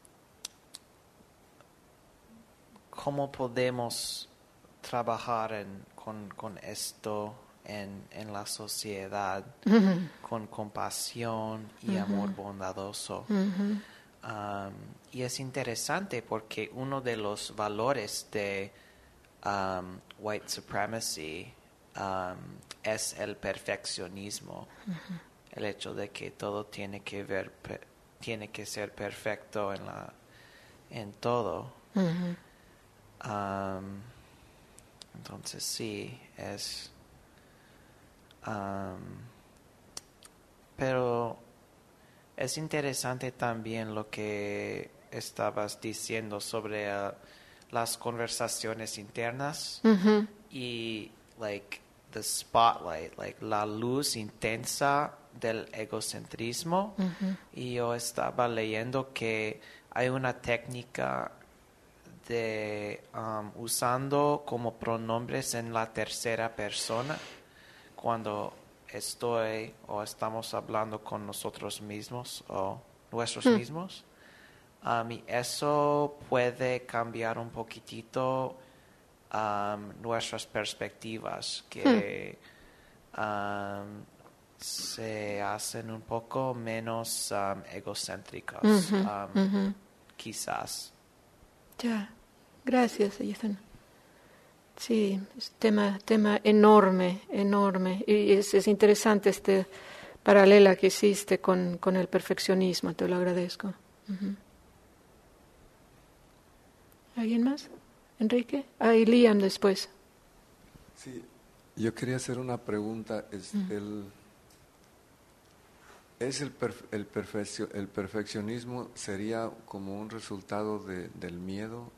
¿Cómo podemos trabajar en, con, con esto en, en la sociedad, Uh-huh. con compasión y Uh-huh. amor bondadoso? Uh-huh. Um, y es interesante porque uno de los valores de um, white supremacy um, es el perfeccionismo, Uh-huh. el hecho de que todo tiene que ver pe- tiene que ser perfecto en la en todo. Uh-huh. Um, entonces sí, es... Um, pero es interesante también lo que estabas diciendo sobre uh, las conversaciones internas Uh-huh. y, like, the spotlight, like, la luz intensa del egocentrismo. Uh-huh. Y yo estaba leyendo que hay una técnica de um, usando como pronombres en la tercera persona cuando estoy o estamos hablando con nosotros mismos o nuestros Hmm. mismos. Um, y eso puede cambiar un poquitito um, nuestras perspectivas, que um, se hacen un poco menos um, egocéntricas, Ujú, um, ujú. quizás. Ya, gracias, Ethan. Sí, es tema, tema enorme, enorme. Y es, es interesante este paralela que hiciste con, con el perfeccionismo, te lo agradezco. Ujú. ¿Alguien más? ¿Enrique? Ah, y Liam después. Sí, yo quería hacer una pregunta. ¿Es mm. el, es el, perf, el, perfeccio, el perfeccionismo sería como un resultado de, del miedo?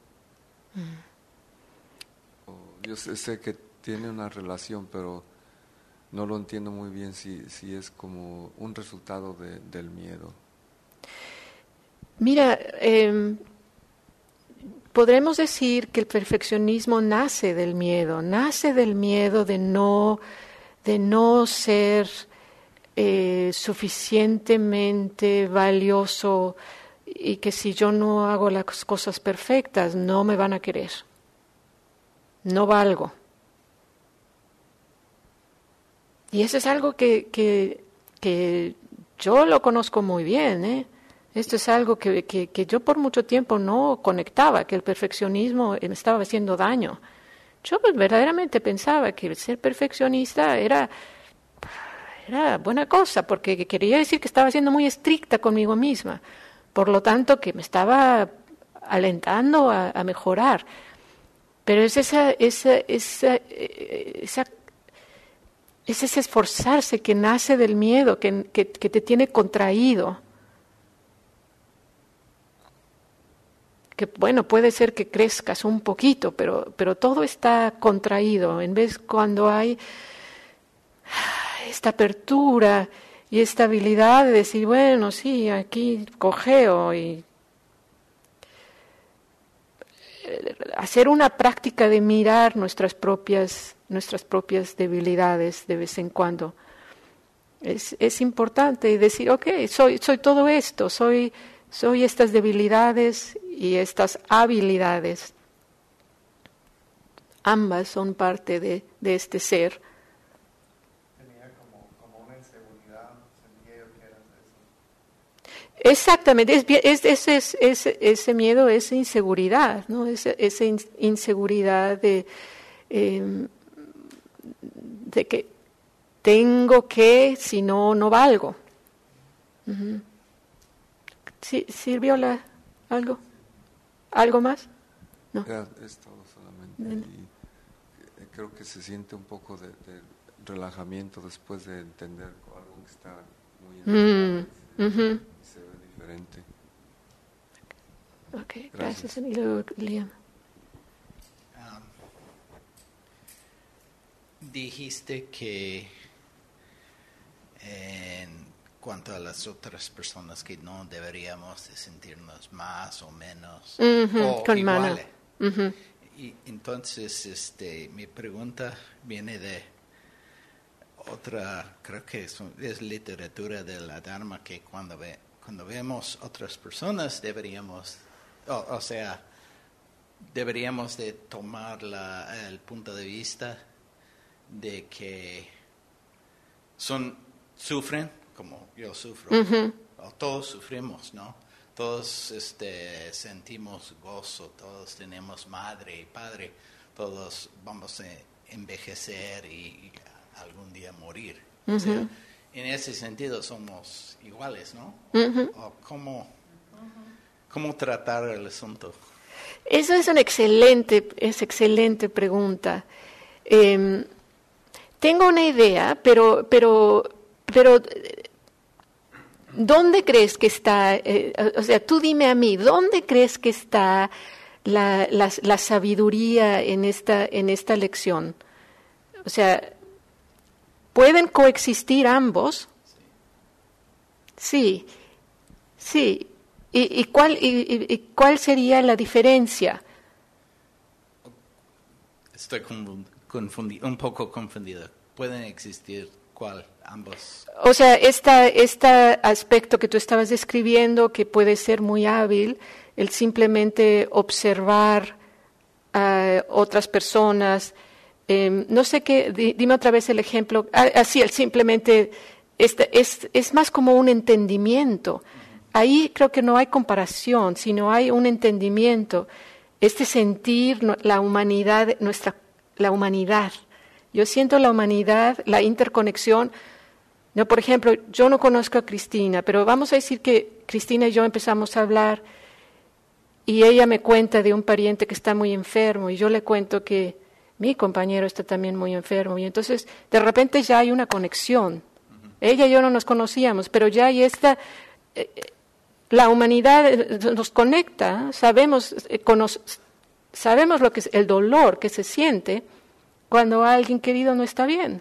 Mm. O, yo sé, sé que tiene una relación, pero no lo entiendo muy bien si, si es como un resultado de, del miedo. Mira, eh, podremos decir que el perfeccionismo nace del miedo, nace del miedo de no, de no ser eh, suficientemente valioso y que si yo no hago las cosas perfectas no me van a querer, no valgo. Y eso es algo que, que, que yo lo conozco muy bien, ¿eh? Esto es algo que, que, que yo por mucho tiempo no conectaba, que el perfeccionismo me estaba haciendo daño. Yo pues, verdaderamente pensaba que el ser perfeccionista era, era buena cosa, porque quería decir que estaba siendo muy estricta conmigo misma. Por lo tanto, que me estaba alentando a, a mejorar. Pero es esa, esa, esa, esa, es ese esforzarse que nace del miedo, que, que, que te tiene contraído. Que bueno, puede ser que crezcas un poquito, pero, pero todo está contraído. En vez cuando hay esta apertura y esta habilidad de decir, bueno, sí, aquí cojeo y hacer una práctica de mirar nuestras propias, nuestras propias debilidades de vez en cuando. Es, es importante y decir, ok, soy, soy todo esto, soy, soy estas debilidades y estas habilidades. Ambas son parte de, de este ser. Tenía como, como una inseguridad, sentía yo que eras eso. Exactamente, es, es, es, es, es, ese miedo es inseguridad, ¿no? Esa, esa inseguridad de, eh, de que tengo que, si no, no valgo. Uh-huh. ¿Sí, ¿Sirvió la, algo? ¿Algo más? No. Ya, es todo solamente. Y creo que se siente un poco de, de relajamiento después de entender algo que está muy mm. uh-huh. y se ve diferente. Ok, gracias. Y luego, Liam. Um, dijiste que en cuanto a las otras personas que no deberíamos de sentirnos más o menos uh-huh, o con iguales. Uh-huh. Y entonces este mi pregunta viene de otra, creo que es, es literatura de la Dharma, que cuando ve, cuando vemos otras personas deberíamos, o, o sea, deberíamos de tomar la, el punto de vista de que son sufren como yo sufro, uh-huh. o todos sufrimos, ¿no? Todos este, sentimos gozo, todos tenemos madre y padre, todos vamos a envejecer y, y algún día morir. Uh-huh. O sea, en ese sentido somos iguales, ¿no? Uh-huh. O ¿cómo, ¿Cómo tratar el asunto? Eso es una excelente, es excelente pregunta. Eh, tengo una idea, pero, pero, pero ¿dónde crees que está? Eh, o sea, tú dime a mí, ¿dónde crees que está la, la, la sabiduría en esta, en esta lección? O sea, ¿pueden coexistir ambos? Sí, sí. ¿Y, y, cuál, y, y cuál sería la diferencia? Estoy confundido, un poco confundido. ¿Pueden existir cuál? Ambos. O sea, esta, este aspecto que tú estabas describiendo, que puede ser muy hábil, el simplemente observar a uh, otras personas, eh, no sé qué, di, dime otra vez el ejemplo, así, ah, el simplemente, este, es, es más como un entendimiento. Ahí creo que no hay comparación, sino hay un entendimiento, este sentir la humanidad, nuestra, la humanidad. Yo siento la humanidad, la interconexión. No, por ejemplo, yo no conozco a Cristina, pero vamos a decir que Cristina y yo empezamos a hablar y ella me cuenta de un pariente que está muy enfermo y yo le cuento que mi compañero está también muy enfermo y entonces de repente ya hay una conexión. Uh-huh. Ella y yo no nos conocíamos, pero ya hay esta, eh, la humanidad nos conecta, sabemos, eh, cono- sabemos lo que es el dolor que se siente cuando alguien querido no está bien.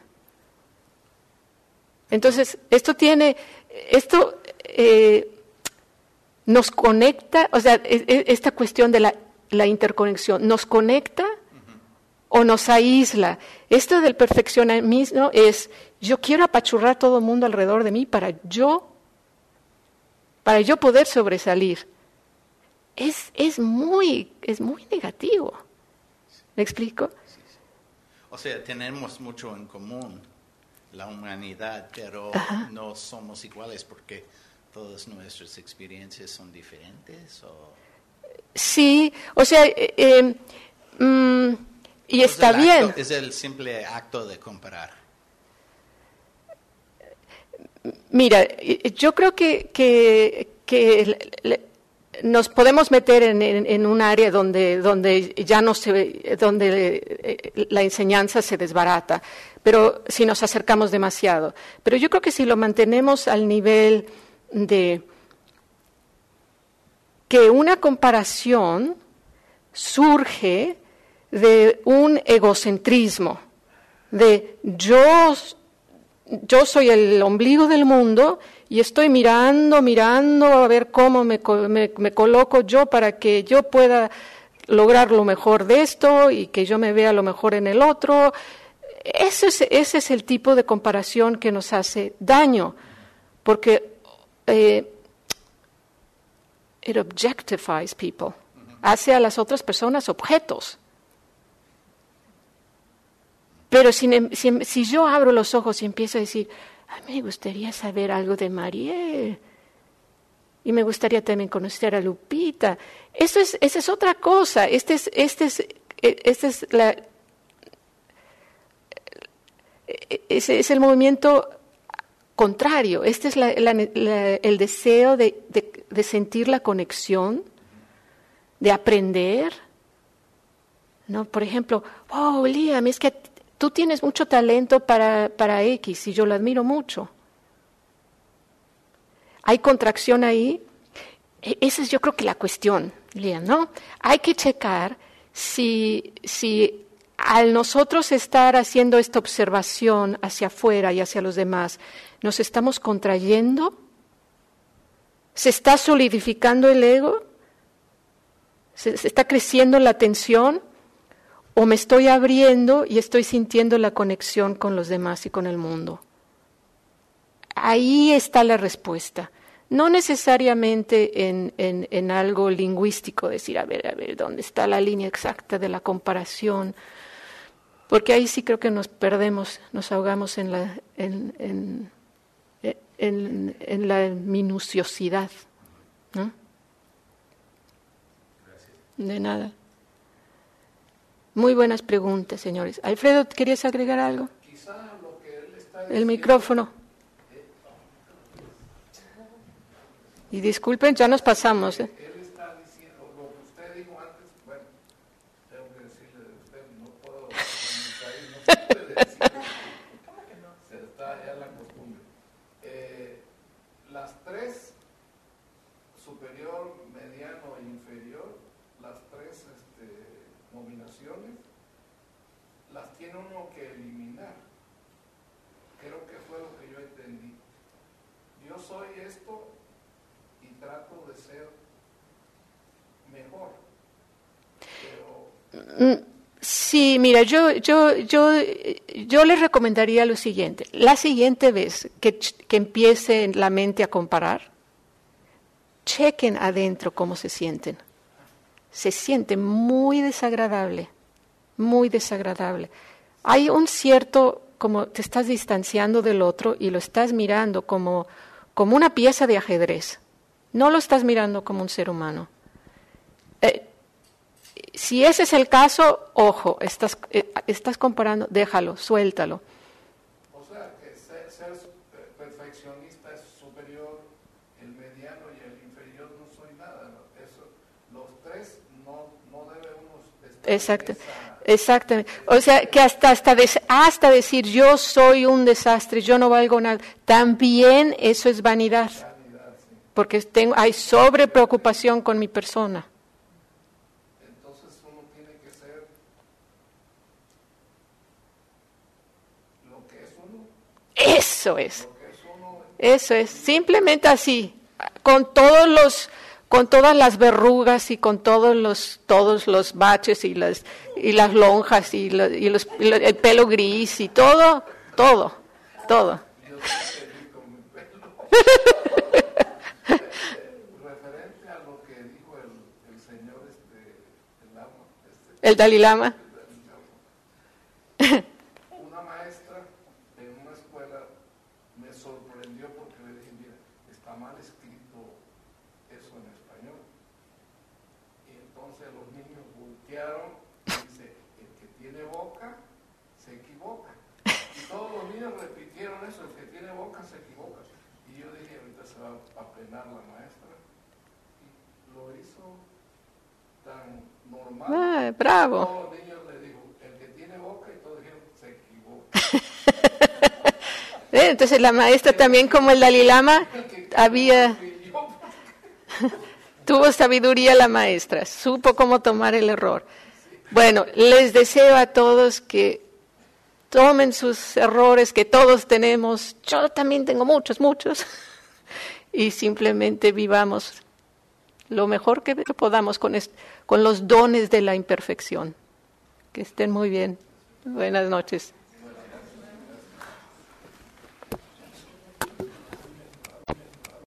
Entonces, esto tiene, esto eh, nos conecta, o sea, es, es esta cuestión de la, la interconexión, nos conecta o nos aísla. Esto del perfeccionismo es, yo quiero apachurrar a todo el mundo alrededor de mí para yo, para yo poder sobresalir. Es, es muy, es muy negativo. ¿Me explico? Sí, sí. O sea, tenemos mucho en común, la humanidad, pero Ajá. no somos iguales porque todas nuestras experiencias son diferentes. ¿O? Sí, o sea, eh, eh, mm, y está es bien. Acto, es el simple acto de comparar. Mira, yo creo que, que, que le, nos podemos meter en, en, en un área donde, donde ya no se, donde la enseñanza se desbarata, pero si nos acercamos demasiado. Pero yo creo que si lo mantenemos al nivel de que una comparación surge de un egocentrismo, de yo, yo soy el ombligo del mundo y estoy mirando, mirando a ver cómo me, me, me coloco yo para que yo pueda lograr lo mejor de esto y que yo me vea lo mejor en el otro. Ese es, ese es el tipo de comparación que nos hace daño, porque eh, it objectifies people, hace a las otras personas objetos. Pero si, si, si yo abro los ojos y empiezo a decir, a mí me gustaría saber algo de Mariel, y me gustaría también conocer a Lupita, eso es, esa es otra cosa, este es, este es, este es, la, ese es el movimiento contrario, este es la, la, la, el deseo de, de, de sentir la conexión, de aprender, ¿no? Por ejemplo, oh, Liam, es que tú tienes mucho talento para, para X y yo lo admiro mucho. Hay contracción ahí. Esa es yo creo que la cuestión, Liam, ¿no? Hay que checar si, si al nosotros estar haciendo esta observación hacia afuera y hacia los demás, nos estamos contrayendo, se está solidificando el ego, se, se está creciendo la tensión, o me estoy abriendo y estoy sintiendo la conexión con los demás y con el mundo. Ahí está la respuesta. No necesariamente en, en, en algo lingüístico, decir, a ver, a ver, ¿dónde está la línea exacta de la comparación? Porque ahí sí creo que nos perdemos, nos ahogamos en la, en, en, en, en la minuciosidad, ¿no? Gracias. De nada. Muy buenas preguntas, señores. Alfredo, ¿querías agregar algo? Quizá lo que él está El micrófono. Y disculpen, ya nos pasamos. ¿eh? Él está diciendo, lo que usted dijo antes, bueno, tengo que decirle de usted, no puedo, en mi país no se puede decir. ¿Cómo que no? Se está ya la costumbre. Eh, las tres, superior, mediano e inferior, las tres este, nominaciones, las tiene uno que eliminar. Creo que fue lo que yo entendí. Yo soy esto y trato de ser mejor. Pero sí, mira, yo, yo, yo, yo les recomendaría lo siguiente. La siguiente vez que, que empiece la mente a comparar, chequen adentro cómo se sienten. Se siente muy desagradable, muy desagradable. Hay un cierto, como te estás distanciando del otro y lo estás mirando como, como una pieza de ajedrez. No lo estás mirando como un ser humano. Eh, si ese es el caso, ojo, estás, eh, estás comparando, déjalo, suéltalo. o sea, que ser, ser perfeccionista es superior, el mediano y el inferior no soy nada. ¿No? Eso, los tres Exacto. Exactamente. O sea, que hasta, hasta, des, hasta decir yo soy un desastre, yo no valgo nada, también eso es vanidad. Porque tengo, hay sobrepreocupación con mi persona. Entonces uno tiene que ser lo que es uno. Eso es. Eso es. Simplemente así. Con todos los... con todas las verrugas y con todos los todos los baches y las y las lonjas y, lo, y, los, y lo, el pelo gris y todo, todo, todo. Referente a lo que dijo el, el señor este, el Lama, este, el Dalai Lama. Una maestra en una escuela me sorprendió porque le dije, mira, está mal escrito eso en español. Y entonces los niños voltearon y dice, el que tiene boca se equivoca. Y todos los niños repitieron eso, el que tiene boca se equivoca. Y yo dije, ahorita se va a penar la maestra. Y lo hizo tan normal. Ah, bravo. Todos los niños le dijo, el que tiene boca, y todos dijeron, se equivoca. Entonces la maestra también, como el Dalai Lama, había... Tuvo sabiduría la maestra, supo cómo tomar el error. Bueno, les deseo a todos que tomen sus errores que todos tenemos. Yo también tengo muchos, muchos. Y simplemente vivamos lo mejor que podamos con, est- con los dones de la imperfección. Que estén muy bien. Buenas noches.